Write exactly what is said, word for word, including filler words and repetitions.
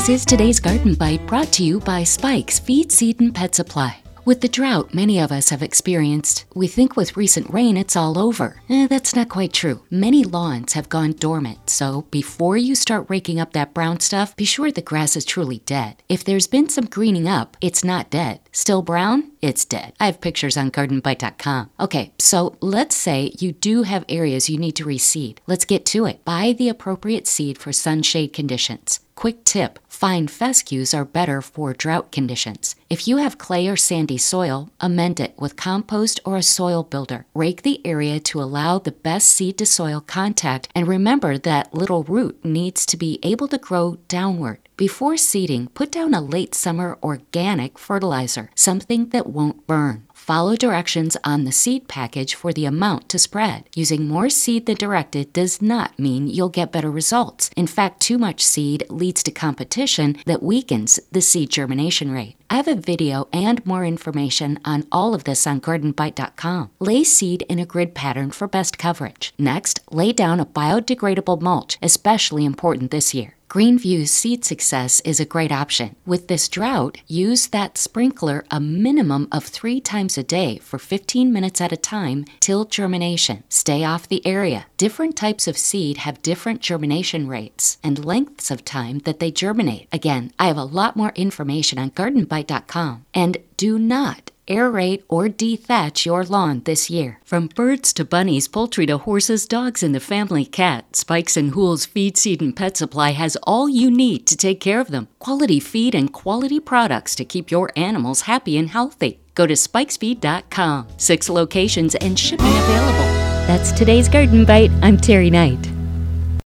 This is today's Garden Bite, brought to you by Spike's Feed, Seed, and Pet Supply. With the drought many of us have experienced, we think with recent rain it's all over. Eh, that's not quite true. Many lawns have gone dormant, so before you start raking up that brown stuff, be sure the grass is truly dead. If there's been some greening up, it's not dead. Still brown? It's dead. I have pictures on garden bite dot com. Okay, so let's say you do have areas you need to reseed. Let's get to it. Buy the appropriate seed for sunshade conditions. Quick tip, fine fescues are better for drought conditions. If you have clay or sandy soil, amend it with compost or a soil builder. Rake the area to allow the best seed to soil contact, and remember that little root needs to be able to grow downward. Before seeding, put down a late summer organic fertilizer, something that won't burn. Follow directions on the seed package for the amount to spread. Using more seed than directed does not mean you'll get better results. In fact, too much seed leads to competition that weakens the seed germination rate. I have a video and more information on all of this on garden bite dot com. Lay seed in a grid pattern for best coverage. Next, lay down a biodegradable mulch, especially important this year. Greenview's seed success is a great option. With this drought, use that sprinkler a minimum of three times a day for fifteen minutes at a time till germination. Stay off the area. Different types of seed have different germination rates and lengths of time that they germinate. Again, I have a lot more information on garden bite dot com. And do not aerate or dethatch your lawn this year. From birds to bunnies, poultry to horses, dogs, and the family cat, Spikes and Hoole's Feed, Seed, and Pet Supply has all you need to take care of them. Quality feed and quality products to keep your animals happy and healthy. Go to spikes feed dot com. Six locations and shipping available. That's today's Garden Bite. I'm Terry Knight.